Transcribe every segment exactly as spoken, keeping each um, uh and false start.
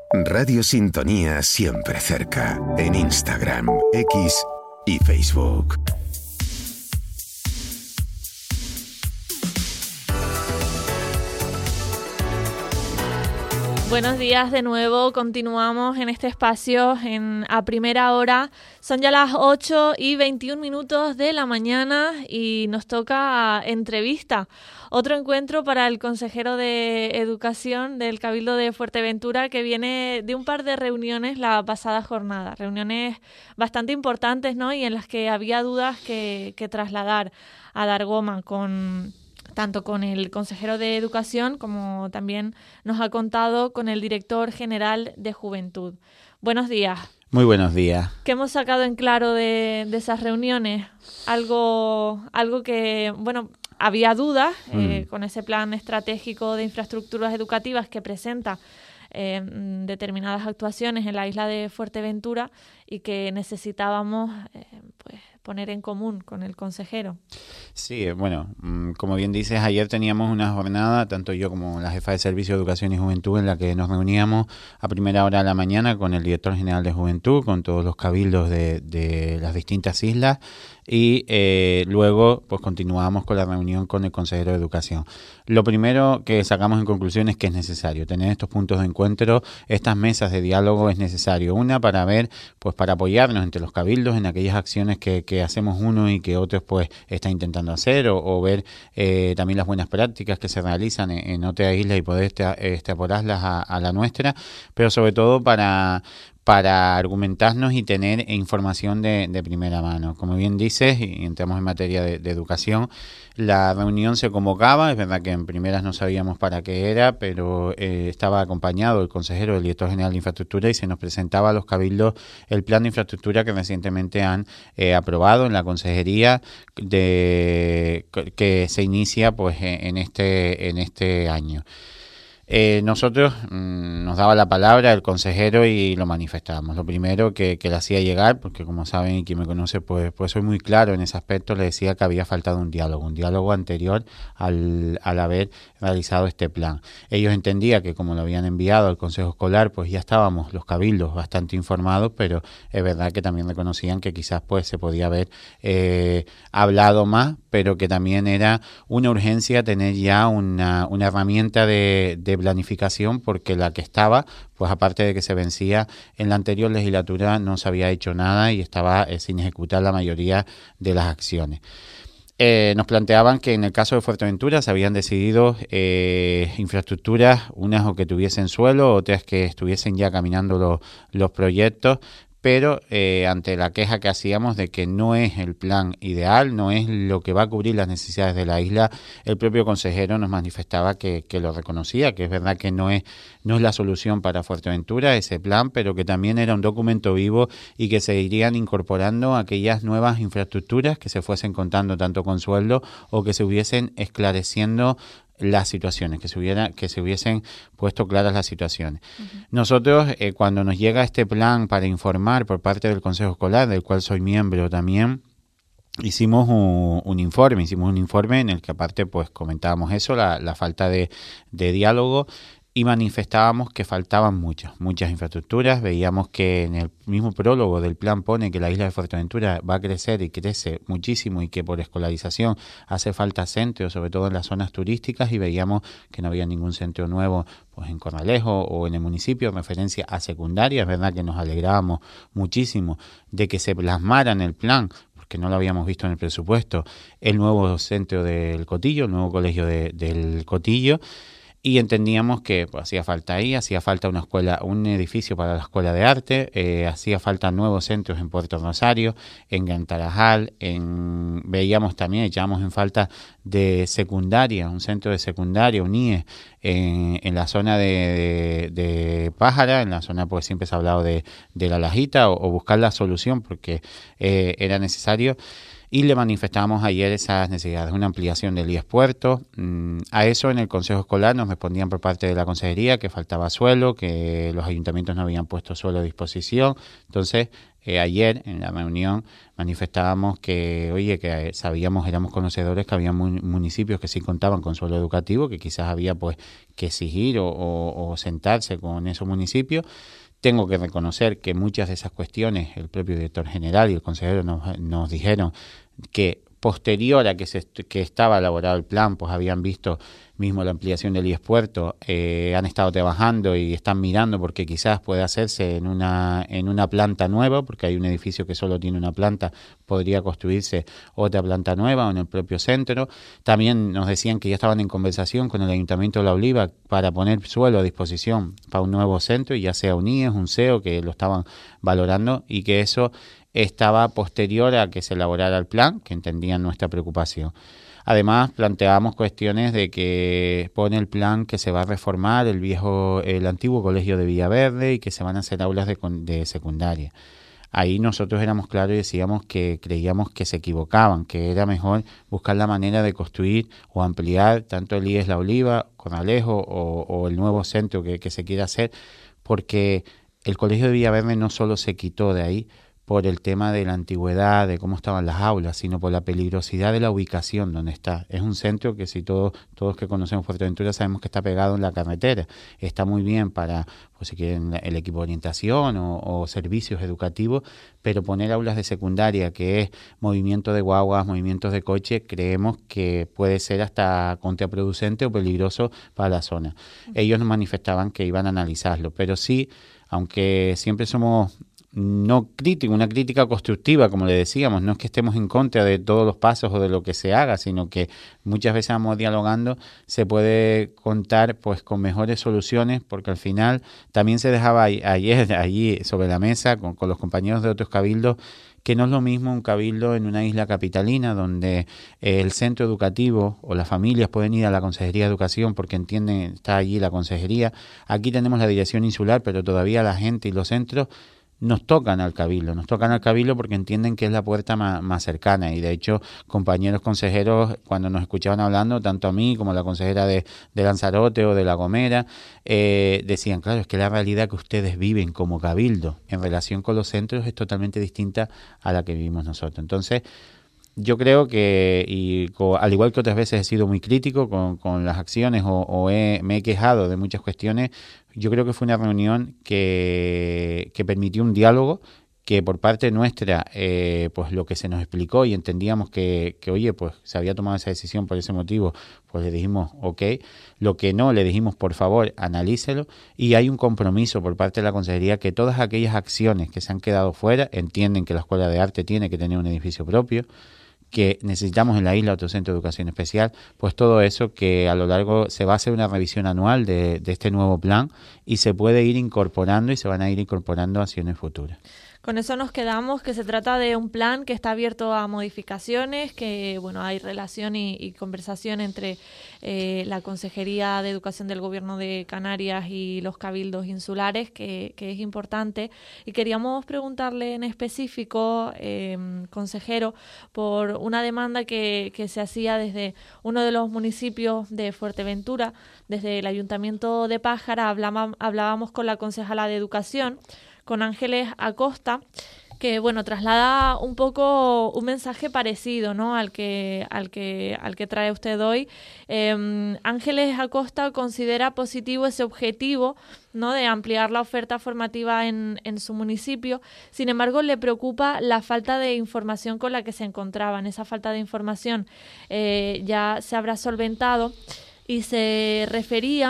Radio Sintonía siempre cerca. En Instagram, X y Facebook. Buenos días de nuevo, continuamos en este espacio en A Primera Hora. Son ya las ocho y veintiún minutos de la mañana y nos toca entrevista. Otro encuentro para el consejero de Educación del Cabildo de Fuerteventura, que viene de un par de reuniones la pasada jornada. Reuniones bastante importantes, ¿no? Y en las que había dudas que, que trasladar a Dargoma con... tanto con el consejero de Educación como también nos ha contado con el director general de Juventud. Buenos días. Muy buenos días. ¿Qué hemos sacado en claro de, de esas reuniones? Algo, algo que, bueno, había dudas mm. eh, con ese plan estratégico de infraestructuras educativas que presenta eh, determinadas actuaciones en la isla de Fuerteventura y que necesitábamos eh, pues, poner en común con el consejero. Sí, bueno, como bien dices, ayer teníamos una jornada, tanto yo como la jefa de Servicio de Educación y Juventud, en la que nos reuníamos a primera hora de la mañana con el director general de Juventud, con todos los cabildos de, de las distintas islas, y eh, luego pues continuamos con la reunión con el consejero de Educación. Lo primero que sacamos en conclusión es que es necesario tener estos puntos de encuentro, estas mesas de diálogo es necesario. Una, para ver, pues para apoyarnos entre los cabildos en aquellas acciones que, que hacemos uno y que otros pues están intentando hacer, o, o ver eh, también las buenas prácticas que se realizan en, en otras islas y poder extrapolarlas a, a la nuestra, pero sobre todo para... para argumentarnos y tener información de, de primera mano. Como bien dices, y entramos en materia de, de educación, la reunión se convocaba, es verdad que en primeras no sabíamos para qué era, pero eh, estaba acompañado el consejero, el director general de infraestructura, y se nos presentaba a los cabildos el plan de infraestructura que recientemente han eh, aprobado en la consejería, de, que se inicia pues en este, en este año. Eh, nosotros mmm, nos daba la palabra el consejero y lo manifestábamos. Lo primero que, que le hacía llegar, porque como saben y quien me conoce, pues, pues soy muy claro en ese aspecto, le decía que había faltado un diálogo, un diálogo anterior al, al haber realizado este plan. Ellos entendían que como lo habían enviado al Consejo Escolar, pues ya estábamos los cabildos bastante informados, pero es verdad que también reconocían que quizás pues se podía haber eh, hablado más, pero que también era una urgencia tener ya una, una herramienta de, de planificación, porque la que estaba, pues aparte de que se vencía en la anterior legislatura, no se había hecho nada y estaba eh, sin ejecutar la mayoría de las acciones. Eh, nos planteaban que en el caso de Fuerteventura se habían decidido eh, infraestructuras, unas o que tuviesen suelo, otras que estuviesen ya caminando los, los proyectos, pero eh, ante la queja que hacíamos de que no es el plan ideal, no es lo que va a cubrir las necesidades de la isla, el propio consejero nos manifestaba que, que lo reconocía, que es verdad que no es, no es la solución para Fuerteventura ese plan, pero que también era un documento vivo y que se irían incorporando aquellas nuevas infraestructuras que se fuesen contando tanto con sueldo o que se hubiesen esclareciendo las situaciones, que se hubiera, que se hubiesen puesto claras las situaciones. Uh-huh. Nosotros, eh, cuando nos llega este plan para informar por parte del Consejo Escolar, del cual soy miembro también, hicimos un, un informe, hicimos un informe en el que aparte pues comentábamos eso, la, la falta de, de diálogo, y manifestábamos que faltaban muchas, muchas infraestructuras. Veíamos que en el mismo prólogo del plan pone que la isla de Fuerteventura va a crecer y crece muchísimo y que por escolarización hace falta centros, sobre todo en las zonas turísticas, y veíamos que no había ningún centro nuevo pues en Corralejo o en el municipio en referencia a secundaria. Es verdad que nos alegrábamos muchísimo de que se plasmara en el plan, que no lo habíamos visto en el presupuesto, el nuevo centro del Cotillo, el nuevo colegio de, del Cotillo, y entendíamos que pues, hacía falta ahí, hacía falta una escuela, un edificio para la escuela de arte, eh, hacía falta nuevos centros en Puerto Rosario, en Gran Tarajal, en, veíamos también, echábamos en falta de secundaria, un centro de secundaria, un I E, en, en la zona de, de, de Pájara, en la zona pues siempre se ha hablado de, de la Lajita, o, o buscar la solución porque eh, era necesario. y le manifestábamos ayer esas necesidades, una ampliación del I E S Puerto. Mm, a eso en el Consejo Escolar nos respondían por parte de la Consejería que faltaba suelo, que los ayuntamientos no habían puesto suelo a disposición. Entonces, eh, ayer en la reunión manifestábamos que, oye, que sabíamos, éramos conocedores que había mun- municipios que sí contaban con suelo educativo, que quizás había pues que exigir o, o, o sentarse con esos municipios. Tengo que reconocer que muchas de esas cuestiones el propio director general y el consejero nos, nos dijeron que posterior a que se que estaba elaborado el plan, pues habían visto mismo la ampliación del I E S Puerto, eh, han estado trabajando y están mirando porque quizás puede hacerse en una en una planta nueva, porque hay un edificio que solo tiene una planta, podría construirse otra planta nueva o en el propio centro. También nos decían que ya estaban en conversación con el Ayuntamiento de La Oliva para poner suelo a disposición para un nuevo centro, y ya sea un I E S, un C E O, que lo estaban valorando, y que eso estaba posterior a que se elaborara el plan, que entendían nuestra preocupación. Además, planteábamos cuestiones de que pone el plan que se va a reformar el viejo, el antiguo colegio de Villaverde y que se van a hacer aulas de, de secundaria. Ahí nosotros éramos claros y decíamos que creíamos que se equivocaban, que era mejor buscar la manera de construir o ampliar tanto el I E S La Oliva, Corralejo o, o el nuevo centro que, que se quiera hacer, porque el colegio de Villaverde no solo se quitó de ahí por el tema de la antigüedad, de cómo estaban las aulas, sino por la peligrosidad de la ubicación donde está. Es un centro que si todos todos que conocemos Fuerteventura sabemos que está pegado en la carretera. Está muy bien para, pues si quieren, el equipo de orientación o, o servicios educativos, pero poner aulas de secundaria, que es movimiento de guaguas, movimientos de coche, creemos que puede ser hasta contraproducente o peligroso para la zona. Ellos nos manifestaban que iban a analizarlo, pero sí, aunque siempre somos no crítico, una crítica constructiva, como le decíamos, no es que estemos en contra de todos los pasos o de lo que se haga, sino que muchas veces vamos dialogando, se puede contar pues con mejores soluciones, porque al final también se dejaba ayer allí sobre la mesa con, con los compañeros de otros cabildos, que no es lo mismo un cabildo en una isla capitalina donde eh, el centro educativo o las familias pueden ir a la Consejería de Educación porque entienden, está allí la consejería. Aquí tenemos la dirección insular, pero todavía la gente y los centros nos tocan al cabildo, nos tocan al cabildo porque entienden que es la puerta más, más cercana, y de hecho compañeros consejeros cuando nos escuchaban hablando, tanto a mí como a la consejera de, de Lanzarote o de La Gomera, eh, decían, claro, es que la realidad que ustedes viven como cabildo en relación con los centros es totalmente distinta a la que vivimos nosotros. Entonces yo creo que, y co, al igual que otras veces he sido muy crítico con, con las acciones o, o he, me he quejado de muchas cuestiones, yo creo que fue una reunión que, que permitió un diálogo, que por parte nuestra, eh, pues lo que se nos explicó y entendíamos que, que, oye, pues se había tomado esa decisión por ese motivo, pues le dijimos, ok, lo que no, le dijimos, por favor, analícelo, y hay un compromiso por parte de la Consejería que todas aquellas acciones que se han quedado fuera, entienden que la Escuela de Arte tiene que tener un edificio propio, que necesitamos en la isla otro centro de educación especial, pues todo eso que a lo largo se va a hacer una revisión anual de, de este nuevo plan y se puede ir incorporando y se van a ir incorporando acciones futuras. Con eso nos quedamos, que se trata de un plan que está abierto a modificaciones, que bueno, hay relación y, y conversación entre eh, la Consejería de Educación del Gobierno de Canarias y los cabildos insulares, que, que es importante. Y queríamos preguntarle en específico, eh, consejero, por una demanda que, que se hacía desde uno de los municipios de Fuerteventura, desde el Ayuntamiento de Pájara. Hablaba, hablábamos con la concejala de Educación, con Ángeles Acosta, que bueno, traslada un poco un mensaje parecido, ¿no?, al que al que al que trae usted hoy. Eh, Ángeles Acosta considera positivo ese objetivo, ¿no?, de ampliar la oferta formativa en, en su municipio. Sin embargo, le preocupa la falta de información con la que se encontraban. Esa falta de información eh, ya se habrá solventado, y se refería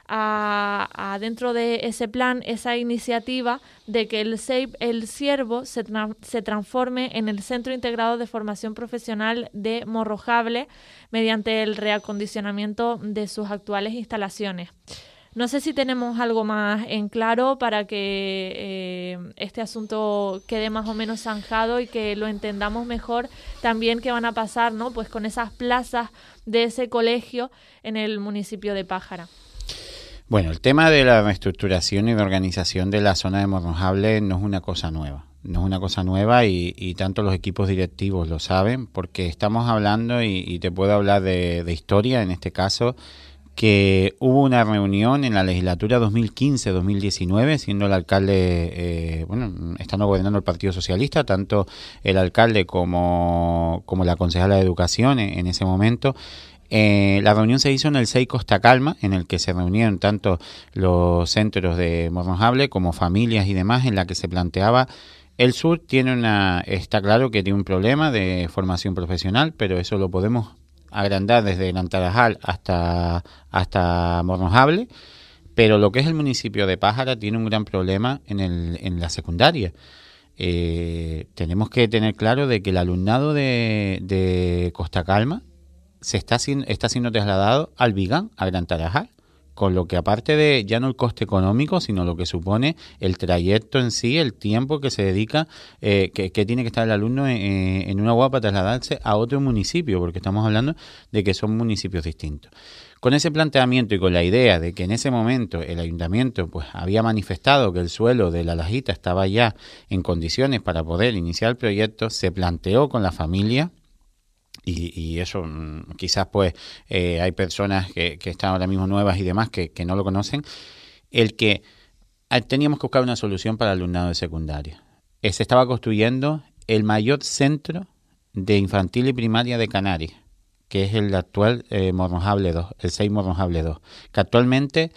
A, a dentro de ese plan, esa iniciativa de que el C E I P El Ciervo se, tra- se transforme en el Centro Integrado de Formación Profesional de Morrojable mediante el reacondicionamiento de sus actuales instalaciones. No sé si tenemos algo más en claro para que eh, este asunto quede más o menos zanjado y que lo entendamos mejor también qué van a pasar, ¿no?, pues con esas plazas de ese colegio en el municipio de Pájara. Bueno, el tema de la reestructuración y de organización de la zona de Morrojable no es una cosa nueva. no es una cosa nueva y, y tanto los equipos directivos lo saben, porque estamos hablando, y, y te puedo hablar de, de historia en este caso, que hubo una reunión en la legislatura dos mil quince dos mil diecinueve, siendo el alcalde, eh, bueno, estando gobernando el Partido Socialista, tanto el alcalde como, como la concejala de Educación en, en ese momento. Eh, la reunión se hizo en el S E I Costa Calma, en el que se reunieron tanto los centros de Morrojable como familias y demás, en la que se planteaba el sur tiene una, está claro que tiene un problema de formación profesional, pero eso lo podemos agrandar desde Gran Tarajal hasta, hasta Morrojable, pero lo que es el municipio de Pájara tiene un gran problema en, el, en la secundaria. Eh, tenemos que tener claro de que el alumnado de, de Costa Calma se está, está siendo trasladado al Vigán, a Gran Tarajal, con lo que aparte de ya no el coste económico, sino lo que supone el trayecto en sí, el tiempo que se dedica, eh, que, que tiene que estar el alumno en, en una guagua para trasladarse a otro municipio, porque estamos hablando de que son municipios distintos. Con ese planteamiento y con la idea de que en ese momento el ayuntamiento pues había manifestado que el suelo de La Lajita estaba ya en condiciones para poder iniciar el proyecto, se planteó con la familia. Y, y eso quizás pues eh, hay personas que, que están ahora mismo nuevas y demás que, que no lo conocen, el que teníamos que buscar una solución para el alumnado de secundaria. Eh, se estaba construyendo el mayor centro de infantil y primaria de Canarias, que es el actual eh, Morrojable dos, el S E I Morrojable dos, que actualmente,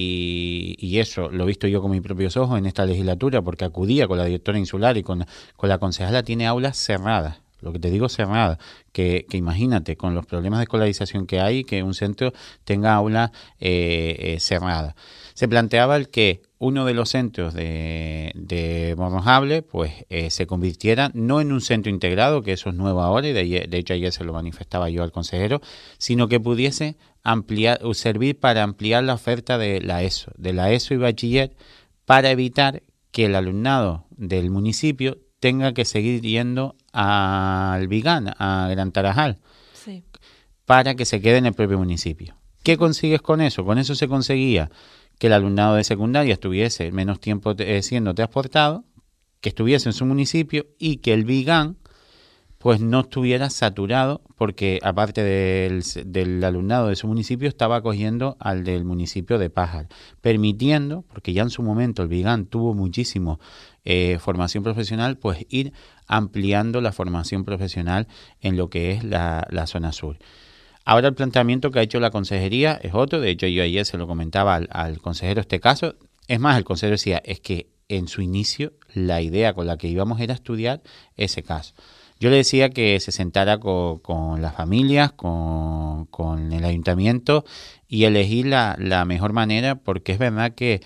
y, y eso lo he visto yo con mis propios ojos en esta legislatura, porque acudía con la directora insular y con, con la concejala, tiene aulas cerradas. Lo que te digo cerrada, que, que imagínate con los problemas de escolarización que hay, que un centro tenga aula eh, eh, cerrada. Se planteaba el que uno de los centros de, de Morrojable pues eh, se convirtiera no en un centro integrado, que eso es nuevo ahora, y de, de hecho ayer se lo manifestaba yo al consejero, sino que pudiese ampliar, servir para ampliar la oferta de la ESO, de la ESO y bachiller, para evitar que el alumnado del municipio tenga que seguir yendo al Vigán, a Gran Tarajal, sí, para que se quede en el propio municipio. ¿Qué consigues con eso? Con eso se conseguía que el alumnado de secundaria estuviese menos tiempo eh, siendo transportado, que estuviese en su municipio y que el Vigán pues no estuviera saturado, porque aparte del, del alumnado de su municipio estaba acogiendo al del municipio de Pájara, permitiendo, porque ya en su momento el Vigán tuvo muchísimo eh, formación profesional, pues ir ampliando la formación profesional en lo que es la, la zona sur. Ahora el planteamiento que ha hecho la consejería es otro, de hecho yo ayer se lo comentaba al, al consejero este caso, es más, el consejero decía, es que en su inicio la idea con la que íbamos era estudiar ese caso. Yo le decía que se sentara con, con las familias, con, con el ayuntamiento y elegir la, la mejor manera, porque es verdad que,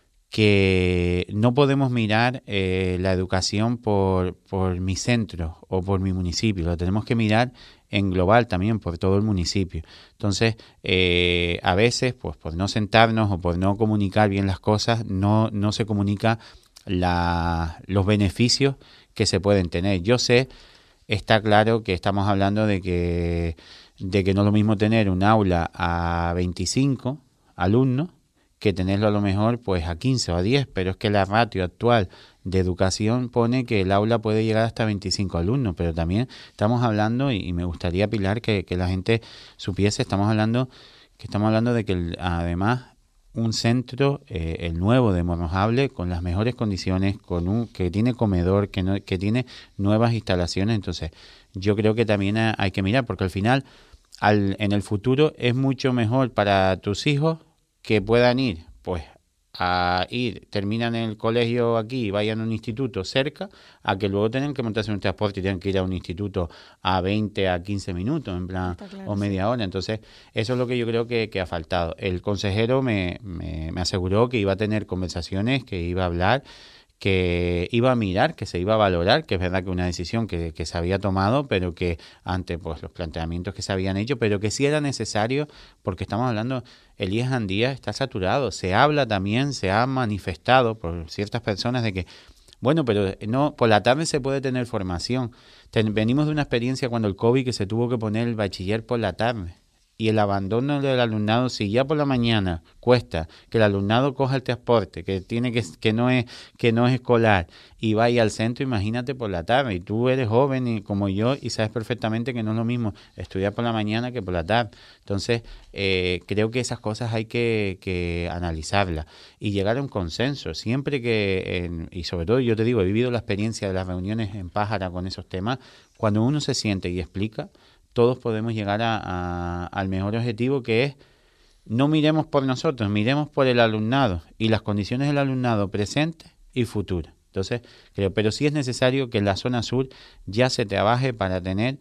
que no podemos mirar eh, la educación por, por mi centro o por mi municipio, lo tenemos que mirar en global también por todo el municipio. Entonces, eh, a veces, pues por no sentarnos o por no comunicar bien las cosas, no, no se comunica la, los beneficios que se pueden tener. Yo sé... Está claro que estamos hablando de que, de que no es lo mismo tener un aula a veinticinco alumnos que tenerlo a lo mejor pues a quince o a diez, pero es que la ratio actual de educación pone que el aula puede llegar hasta veinticinco alumnos, pero también estamos hablando, y, y me gustaría, Pilar, que, que la gente supiese, estamos hablando que estamos hablando de que el, además un centro, eh, el nuevo de Morrojable, con las mejores condiciones, con un que tiene comedor, que no, que tiene nuevas instalaciones. Entonces yo creo que también hay que mirar, porque al final al, en el futuro es mucho mejor para tus hijos que puedan ir pues a ir, terminan el colegio aquí y vayan a un instituto cerca, a que luego tengan que montarse en un transporte y tengan que ir a un instituto a veinte, a quince minutos, en plan, claro, o media hora. Entonces, eso es lo que yo creo que, que ha faltado. El consejero me, me, me aseguró que iba a tener conversaciones, que iba a hablar, que iba a mirar, que se iba a valorar, que es verdad que una decisión que, que se había tomado, pero que ante pues los planteamientos que se habían hecho, pero que sí era necesario, porque estamos hablando, el I E S Andía está saturado, se habla también, se ha manifestado por ciertas personas de que, bueno, pero no, por la tarde se puede tener formación. Ten, venimos de una experiencia cuando el COVID que se tuvo que poner el bachiller por la tarde. y el abandono del alumnado, si ya por la mañana cuesta que el alumnado coja el transporte, que tiene que, que no es, que no es escolar, y vaya al centro, imagínate por la tarde, y tú eres joven y como yo y sabes perfectamente que no es lo mismo estudiar por la mañana que por la tarde. Entonces, eh, creo que esas cosas hay que, que analizarlas y llegar a un consenso. Siempre que, en, y sobre todo yo te digo, he vivido la experiencia de las reuniones en Pájara con esos temas, cuando uno se siente y explica, todos podemos llegar a, a, al mejor objetivo, que es no miremos por nosotros, miremos por el alumnado y las condiciones del alumnado presente y futuras. Entonces, creo, pero sí es necesario que en la zona sur ya se trabaje para tener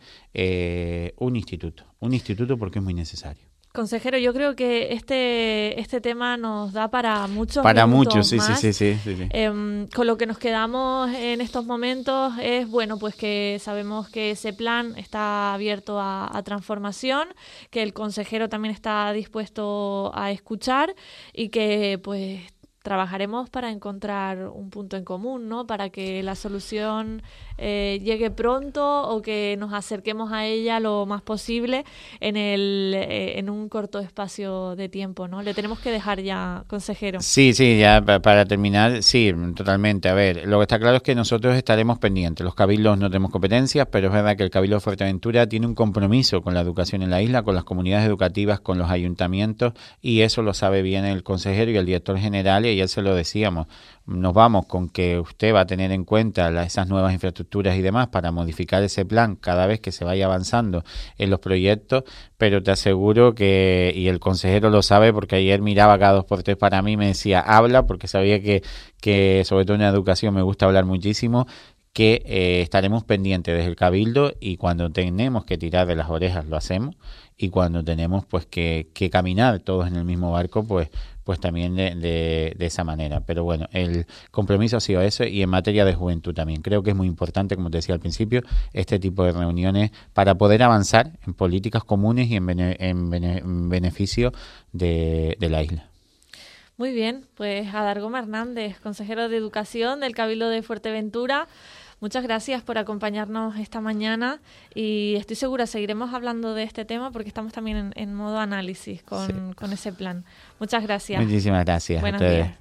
eh, un instituto, un instituto porque es muy necesario. Consejero, yo creo que este este tema nos da para muchos Para minutos muchos, sí, más. sí, sí, sí, sí. Eh, con lo que nos quedamos en estos momentos es, bueno, pues que sabemos que ese plan está abierto a, a transformación, que el consejero también está dispuesto a escuchar y que, pues, trabajaremos para encontrar un punto en común, ¿no? Para que la solución eh, llegue pronto o que nos acerquemos a ella lo más posible en el eh, en un corto espacio de tiempo, ¿no? Le tenemos que dejar ya, consejero. Sí, sí, ya pa- para terminar, sí, totalmente. A ver, lo que está claro es que nosotros estaremos pendientes. Los cabildos no tenemos competencias, pero es verdad que el Cabildo de Fuerteventura tiene un compromiso con la educación en la isla, con las comunidades educativas, con los ayuntamientos, y eso lo sabe bien el consejero y el director general, y ayer se lo decíamos. Nos vamos con que usted va a tener en cuenta la, esas nuevas infraestructuras y demás para modificar ese plan cada vez que se vaya avanzando en los proyectos, pero te aseguro que, y el consejero lo sabe porque ayer miraba cada dos por tres para mí, me decía, habla, porque sabía que, que sobre todo en la educación me gusta hablar muchísimo, que eh, estaremos pendientes desde el Cabildo y cuando tenemos que tirar de las orejas lo hacemos y cuando tenemos pues que, que caminar todos en el mismo barco pues pues también de, de, de esa manera. Pero bueno, el compromiso ha sido eso y en materia de juventud también. Creo que es muy importante, como te decía al principio, este tipo de reuniones para poder avanzar en políticas comunes y en, bene, en, bene, en beneficio de, de la isla. Muy bien, pues Adargoma Hernández, consejero de Educación del Cabildo de Fuerteventura, muchas gracias por acompañarnos esta mañana y estoy segura seguiremos hablando de este tema porque estamos también en, en modo análisis con, sí. con ese plan. Muchas gracias. Muchísimas gracias. Buenos días.